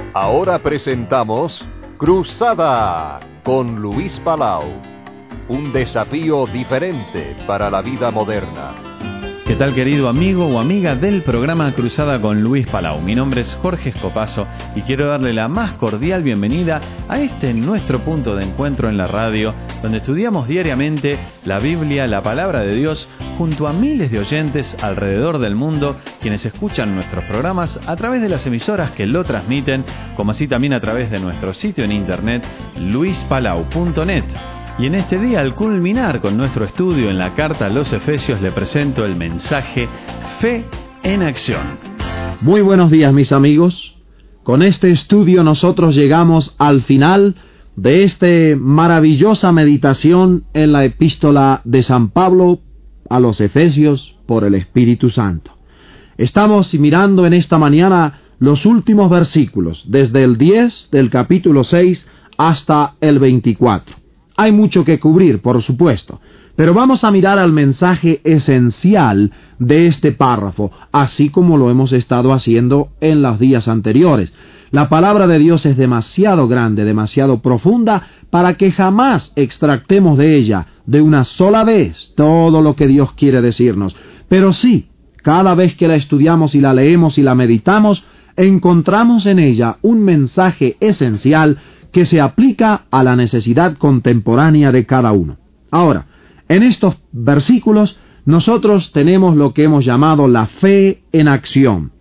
Ahora presentamos Cruzada con Luis Palau. Un desafío diferente para la vida moderna. ¿Qué tal, querido amigo o amiga del programa Cruzada con Luis Palau? Mi nombre es Jorge Escopazo y quiero darle la más cordial bienvenida a nuestro punto de encuentro en la radio, donde estudiamos diariamente la Biblia, la Palabra de Dios, junto a miles de oyentes alrededor del mundo, quienes escuchan nuestros programas a través de las emisoras que lo transmiten, como así también a través de nuestro sitio en internet, luispalau.net. Y en este día, al culminar con nuestro estudio en la carta a los Efesios, le presento el mensaje Fe en Acción. Muy buenos días, mis amigos. Con este estudio nosotros llegamos al final de esta maravillosa meditación en la epístola de San Pablo a los Efesios por el Espíritu Santo. Estamos mirando en esta mañana los últimos versículos, desde el 10 del capítulo 6 hasta el 24. Hay mucho que cubrir, por supuesto, pero vamos a mirar al mensaje esencial de este párrafo, así como lo hemos estado haciendo en los días anteriores. La palabra de Dios es demasiado grande, demasiado profunda, para que jamás extractemos de ella, de una sola vez, todo lo que Dios quiere decirnos. Pero sí, cada vez que la estudiamos y la leemos y la meditamos, encontramos en ella un mensaje esencial que se aplica a la necesidad contemporánea de cada uno. Ahora, en estos versículos, nosotros tenemos lo que hemos llamado la fe en acción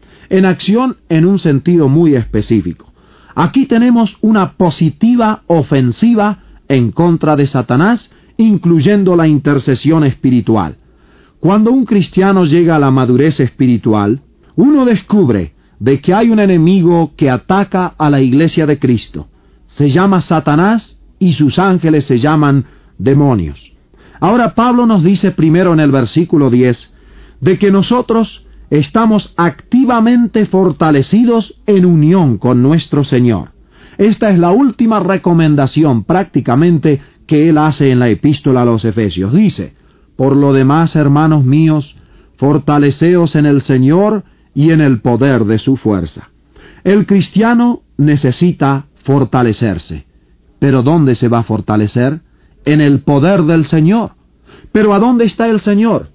en un sentido muy específico. Aquí tenemos una positiva ofensiva en contra de Satanás, incluyendo la intercesión espiritual. Cuando un cristiano llega a la madurez espiritual, uno descubre de que hay un enemigo que ataca a la iglesia de Cristo. Se llama Satanás y sus ángeles se llaman demonios. Ahora Pablo nos dice primero en el versículo 10 de que nosotros estamos activamente fortalecidos en unión con nuestro Señor. Esta es la última recomendación prácticamente que él hace en la epístola a los Efesios. Dice: por lo demás, hermanos míos, fortaleceos en el Señor y en el poder de su fuerza. El cristiano necesita fortalecerse. ¿Pero dónde se va a fortalecer? En el poder del Señor. ¿Pero a dónde está el Señor?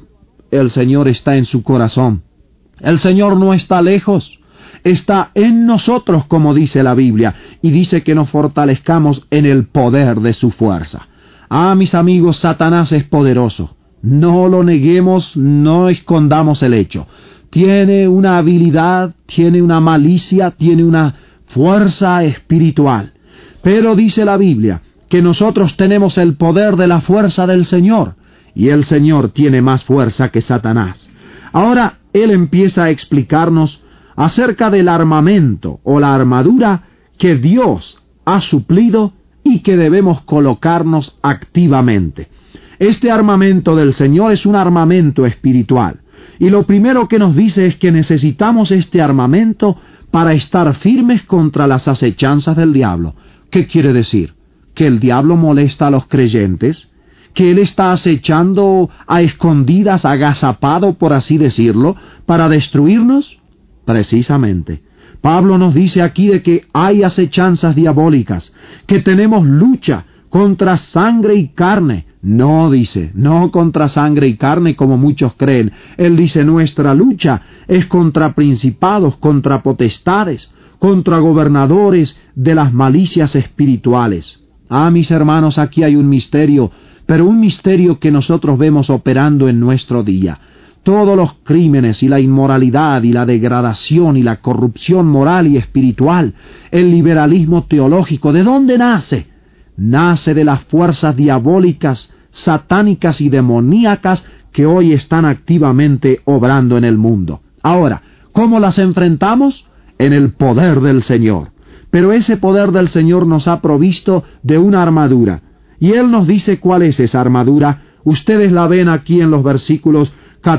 El Señor está en su corazón. El Señor no está lejos. Está en nosotros, como dice la Biblia, y dice que nos fortalezcamos en el poder de su fuerza. Ah, mis amigos, Satanás es poderoso. No lo neguemos, no escondamos el hecho. Tiene una habilidad, tiene una malicia, tiene una fuerza espiritual. Pero dice la Biblia que nosotros tenemos el poder de la fuerza del Señor, y el Señor tiene más fuerza que Satanás. Ahora él empieza a explicarnos acerca del armamento o la armadura que Dios ha suplido y que debemos colocarnos activamente. Este armamento del Señor es un armamento espiritual, y lo primero que nos dice es que necesitamos este armamento para estar firmes contra las acechanzas del diablo. ¿Qué quiere decir? ¿Que el diablo molesta a los creyentes? ¿Que él está acechando a escondidas, agazapado, por así decirlo, para destruirnos? Precisamente. Pablo nos dice aquí de que hay acechanzas diabólicas, que tenemos lucha contra sangre y carne. No, dice, no contra sangre y carne como muchos creen. Él dice, nuestra lucha es contra principados, contra potestades, contra gobernadores de las malicias espirituales. Ah, mis hermanos, aquí hay un misterio, pero un misterio que nosotros vemos operando en nuestro día. Todos los crímenes y la inmoralidad y la degradación y la corrupción moral y espiritual, el liberalismo teológico, ¿de dónde nace? Nace de las fuerzas diabólicas, satánicas y demoníacas que hoy están activamente obrando en el mundo. Ahora, ¿cómo las enfrentamos? En el poder del Señor. Pero ese poder del Señor nos ha provisto de una armadura. Y Él nos dice cuál es esa armadura. Ustedes la ven aquí en los versículos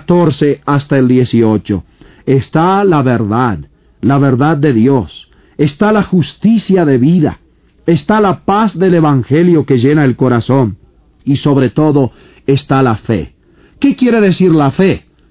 14 hasta el 18. Está la verdad de Dios. Está la justicia de vida. Está la paz del Evangelio que llena el corazón. Y sobre todo está la fe. ¿Qué quiere decir la fe?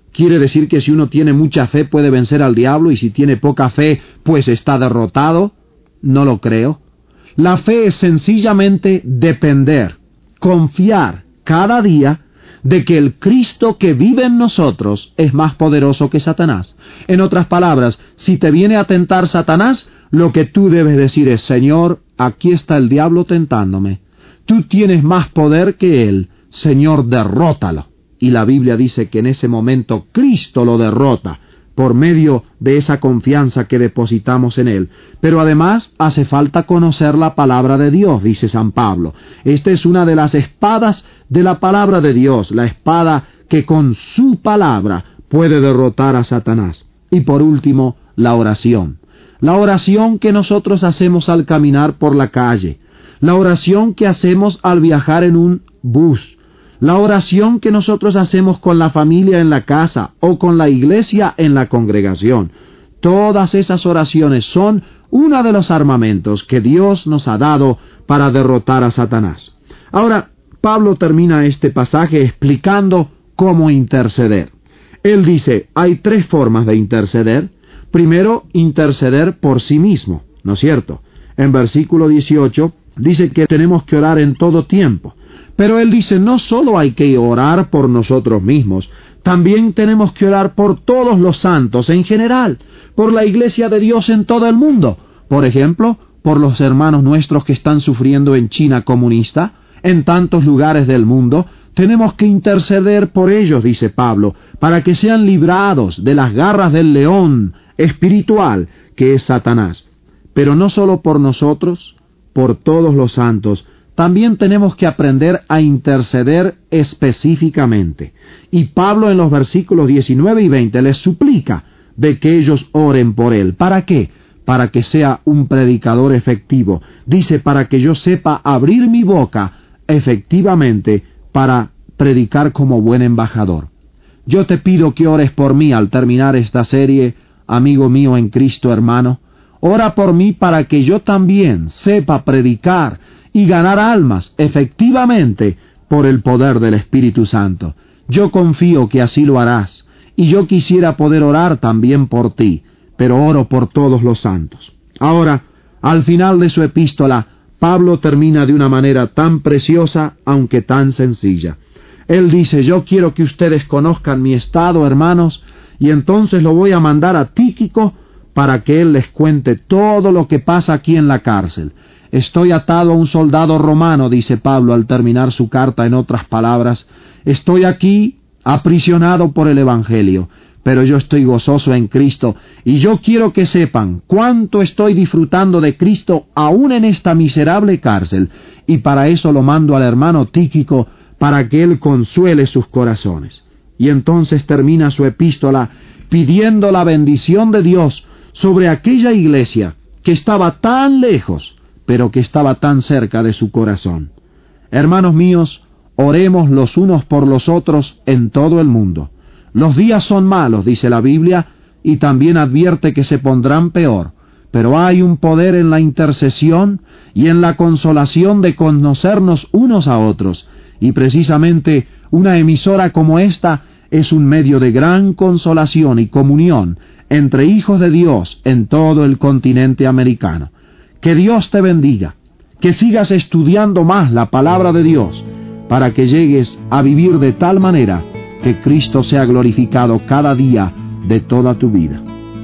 ¿Quiere decir que si uno tiene mucha fe puede vencer al diablo y si tiene poca fe pues está derrotado? No lo creo. La fe es sencillamente depender, confiar cada día de que el Cristo que vive en nosotros es más poderoso que Satanás. En otras palabras, si te viene a tentar Satanás, lo que tú debes decir es: Señor, aquí está el diablo tentándome. Tú tienes más poder que él. Señor, derrótalo. Y la Biblia dice que en ese momento Cristo lo derrota por medio de esa confianza que depositamos en él. Pero además hace falta conocer la palabra de Dios, dice San Pablo. Esta es una de las espadas de la palabra de Dios, la espada que con su palabra puede derrotar a Satanás. Y por último, la oración. La oración que nosotros hacemos al caminar por la calle. La oración que hacemos al viajar en un bus. La oración que nosotros hacemos con la familia en la casa o con la iglesia en la congregación. Todas esas oraciones son uno de los armamentos que Dios nos ha dado para derrotar a Satanás. Ahora, Pablo termina este pasaje explicando cómo interceder. Él dice, hay tres formas de interceder. Primero, interceder por sí mismo, ¿no es cierto? En versículo 18 dice que tenemos que orar en todo tiempo. Pero él dice, no solo hay que orar por nosotros mismos, también tenemos que orar por todos los santos en general, por la iglesia de Dios en todo el mundo. Por ejemplo, por los hermanos nuestros que están sufriendo en China comunista, en tantos lugares del mundo. Tenemos que interceder por ellos, dice Pablo, para que sean librados de las garras del león espiritual que es Satanás. Pero no solo por nosotros, por todos los santos, también tenemos que aprender a interceder específicamente. Y Pablo en los versículos 19 y 20 les suplica de que ellos oren por él. ¿Para qué? Para que sea un predicador efectivo. Dice, para que yo sepa abrir mi boca efectivamente para predicar como buen embajador. Yo te pido que ores por mí al terminar esta serie, amigo mío en Cristo hermano. Ora por mí para que yo también sepa predicar y ganar almas efectivamente por el poder del Espíritu Santo. Yo confío que así lo harás, y yo quisiera poder orar también por ti, pero oro por todos los santos. Ahora, al final de su epístola, Pablo termina de una manera tan preciosa, aunque tan sencilla. Él dice, yo quiero que ustedes conozcan mi estado, hermanos, y entonces lo voy a mandar a Tíquico para que él les cuente todo lo que pasa aquí en la cárcel. Estoy atado a un soldado romano, dice Pablo al terminar su carta, en otras palabras. Estoy aquí aprisionado por el Evangelio, pero yo estoy gozoso en Cristo, y yo quiero que sepan cuánto estoy disfrutando de Cristo aún en esta miserable cárcel, y para eso lo mando al hermano Tíquico, para que él consuele sus corazones. Y entonces termina su epístola pidiendo la bendición de Dios sobre aquella iglesia que estaba tan lejos, pero que estaba tan cerca de su corazón. Hermanos míos, oremos los unos por los otros en todo el mundo. Los días son malos, dice la Biblia, y también advierte que se pondrán peor, pero hay un poder en la intercesión y en la consolación de conocernos unos a otros, y precisamente una emisora como esta es un medio de gran consolación y comunión entre hijos de Dios en todo el continente americano. Que Dios te bendiga, que sigas estudiando más la palabra de Dios, para que llegues a vivir de tal manera que Cristo sea glorificado cada día de toda tu vida.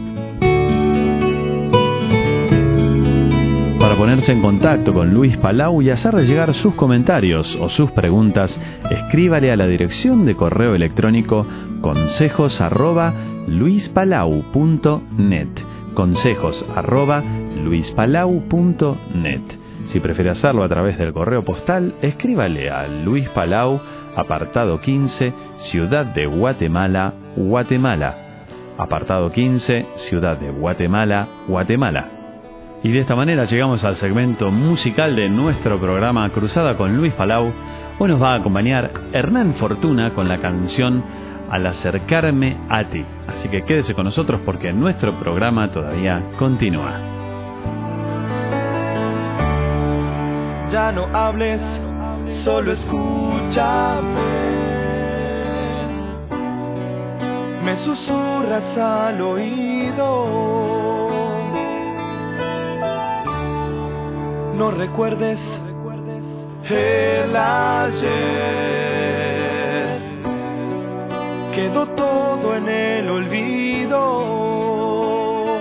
Para ponerse en contacto con Luis Palau y hacerle llegar sus comentarios o sus preguntas, escríbale a la dirección de correo electrónico consejos@luispalau.net. consejos@luispalau.net. Si prefiere hacerlo a través del correo postal, escríbale a Luis Palau, apartado 15, Ciudad de Guatemala, Guatemala. Apartado 15, Ciudad de Guatemala, Guatemala. Y de esta manera llegamos al segmento musical de nuestro programa Cruzada con Luis Palau. Hoy nos va a acompañar Hernán Fortuna con la canción Al acercarme a ti. Así que quédese con nosotros porque nuestro programa todavía continúa. Ya no hables, solo escúchame. me susurras al oído. No recuerdes el ayer, quedó todo en el olvido.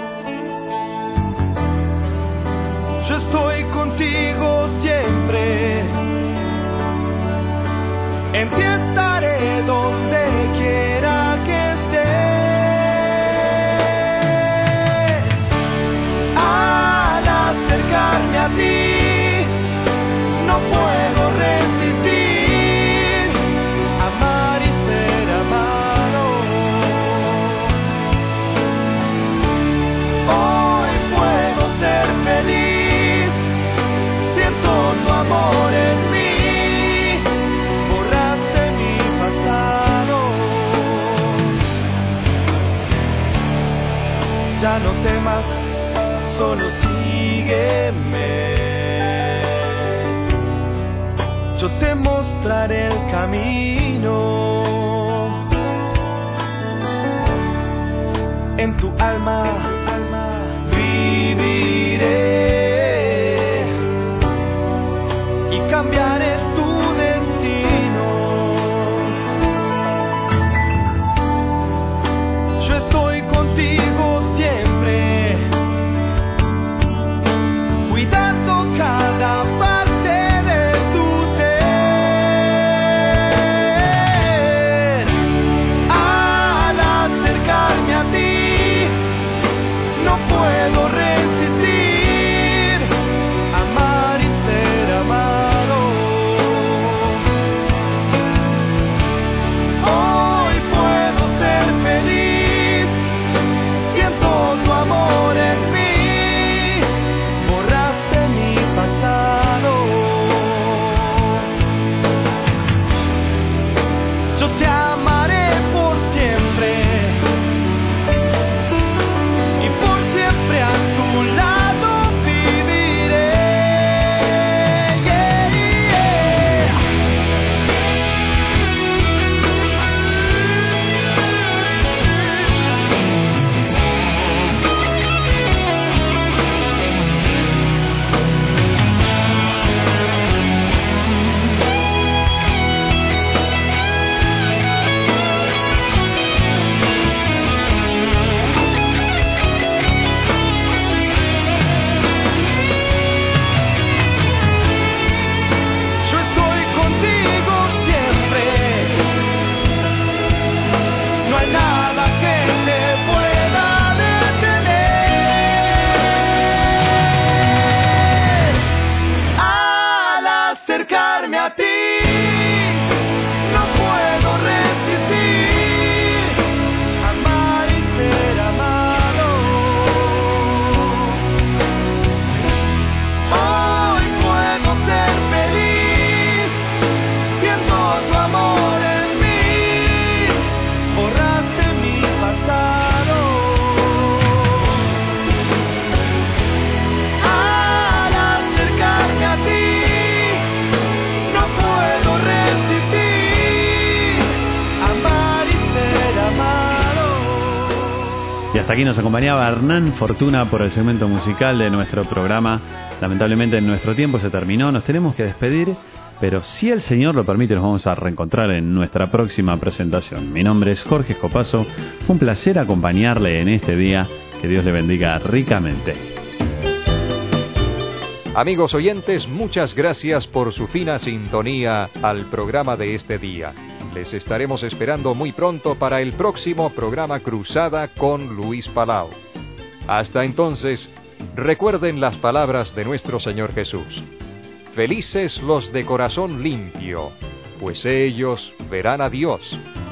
Yo estoy contigo siempre, en ti estaré donde quiera que estés. Al acercarme a ti, no puedo resistir, amar y ser amado. Hoy puedo ser feliz, siento tu amor en mí, borraste mi pasado. Ya no temas, solo sígueme. Yo te mostraré el camino. En tu alma viviré y cambiaré tu destino. Yo estoy contigo siempre, cuidando cada parte de tu ser. Al acercarme a ti, no puedo resistir, amar y ser amado. Hoy puedo ser feliz, siento tu amor en mí, borraste mi pasado. Yo te amaré por siempre y por siempre a tu lado viviré. Yeah, yeah. Yo estoy contigo siempre, no hay nada que te pueda detener. Al acercarme a ti, no puedo resistir, amar y ser amado. Hoy puedo ser feliz, siento tu amor en mí, borraste mi pasado. Al acercarme a ti, no puedo resistir, amar y ser amado. Y hasta aquí nos acompañaba Hernán Fortuna por el segmento musical de nuestro programa. Lamentablemente nuestro tiempo se terminó, nos tenemos que despedir, pero si el Señor lo permite nos vamos a reencontrar en nuestra próxima presentación. Mi nombre es Jorge Escopazo, un placer acompañarle en este día, que Dios le bendiga ricamente. Amigos oyentes, muchas gracias por su fina sintonía al programa de este día. Les estaremos esperando muy pronto para el próximo programa Cruzada con Luis Palau. Hasta entonces, recuerden las palabras de nuestro Señor Jesús. Felices los de corazón limpio, pues ellos verán a Dios.